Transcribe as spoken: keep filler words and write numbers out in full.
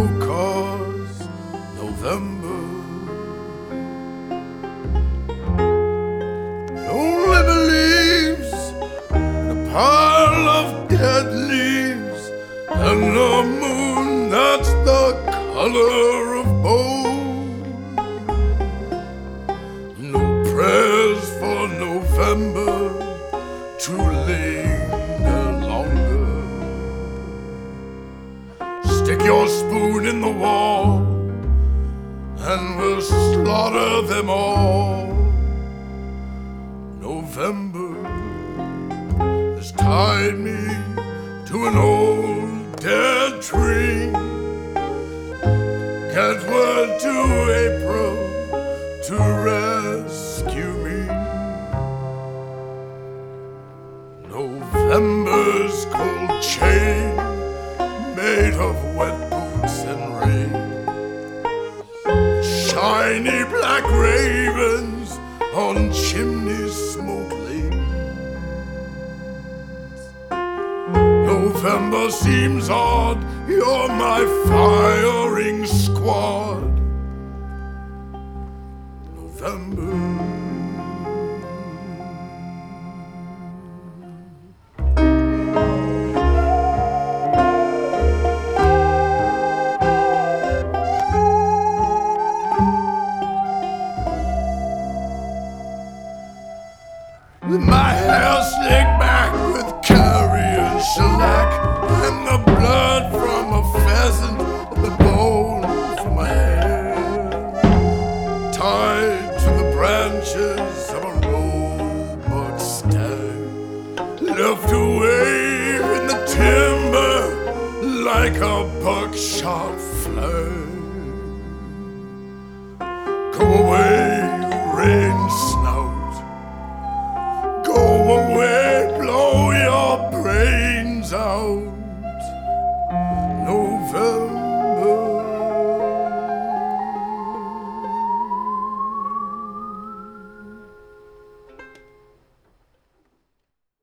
'cause November only believes in a pile of dead leaves and a moon that's the color of bone. No prayers for November to linger longer. Stick your spoon in the wall and we'll slaughter them all. November has tied me to an old dead tree. Get word to April to rescue me. November's cold chain made of wet boots and rain. Shiny black ravens on chimneys smoke lanes. November seems odd, you're my firing squad. November. With my hair slicked back with curry and shellac, and the blood from a pheasant and the bone from a hare, tied to the branches of a roebuck stag, left away in the timber like a buckshot flag. Go away, rain snout. Go away, blow your brains out.